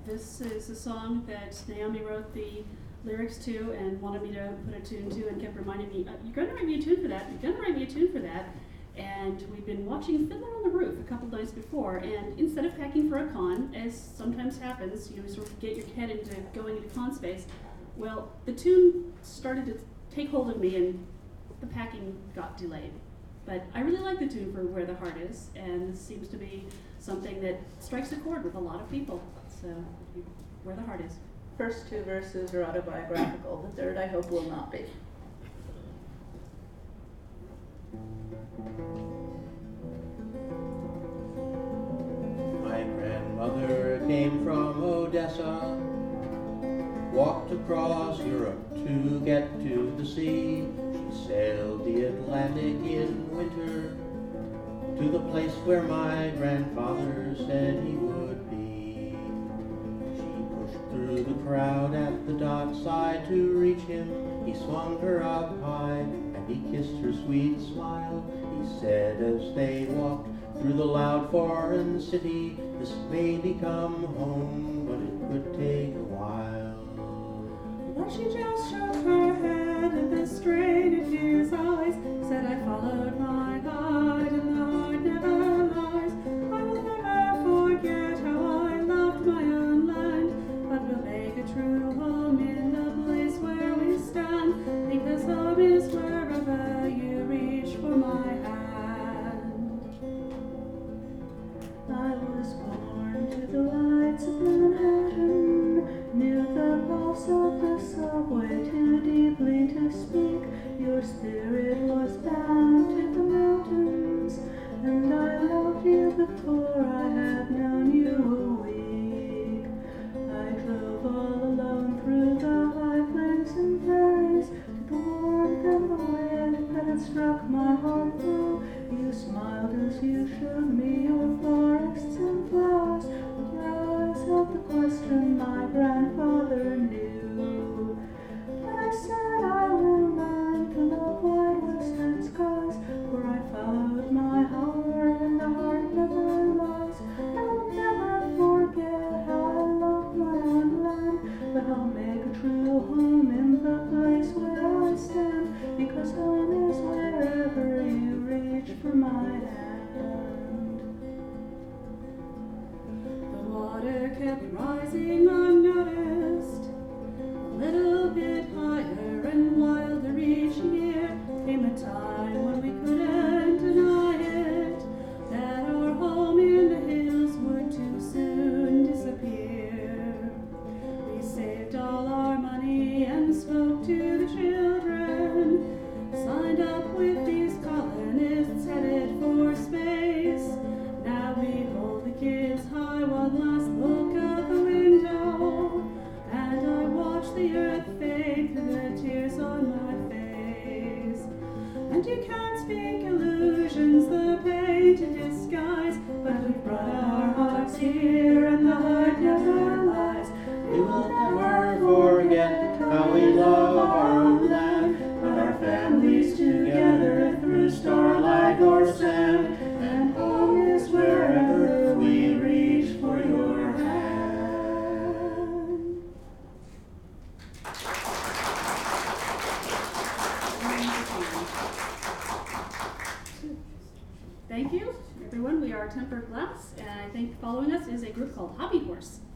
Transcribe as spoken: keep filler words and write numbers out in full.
this is a song that Naomi wrote the lyrics to and wanted me to put a tune to and kept reminding me, uh, you're going to write me a tune for that, you're going to write me a tune for that. And we've been watching Fiddler on the Roof a couple nights before, and instead of packing for a con, as sometimes happens, you know, sort of get your head into going into con space, well, the tune started to take hold of me and the packing got delayed. But I really like the tune for Where the Heart Is, and this seems to be something that strikes a chord with a lot of people. So, Where the Heart Is. First two verses are autobiographical, the third I hope will not be. My grandmother came from Odessa, walked across Europe to get to the sea. She sailed the Atlantic in winter to the place where my grandfather said he would be. She pushed through the crowd at the dockside to reach him. He swung her up high and he kissed her sweet smile. He said as they walked through the loud foreign city, this may become home, but it could take a while. But she just shook her head at the strain in his eyes, said, I followed my heart, and the heart never lies. I will never forget how I loved my own land, but will make a true home in the place where we stand, because home is wherever you reach for my hand. I was born to the lights of Manhattan, knew the pulse of the subway too deeply to speak. Your spirit was bound to the mountains, and I loved you before I had known you a week. I drove all alone through the high plains and prairies to the warmth and the wind that had struck my heart blue. You smiled as you showed me your forests and flowers, with your eyes held the question my grandfather knew. But I said I will learn to love wide western skies, for I followed my heart and the heart never lies. I will never forget how I loved my own land, but I'll make a true home in the place where I stand, because home is wherever you reach for my hand. The water kept rising unnoticed, a little bit higher and wilder each year. Came a time when we couldn't deny it, that our home in the hills would too soon disappear. We saved all our money and spoke to the children, signed up with these colonists headed for space. Now we hold the kids high one last look out the window, and I watch the earth fade through the tears on my face. And you can't speak illusions, the pain to disguise, but we've brought our hearts here, and the heart never lies. We will never forget how we love our own land, put our families together through starlight or sand, and home is wherever we reach for your hand. Thank you, everyone. We are Tempered Glass, and I think following us is a group called Hobby Horse.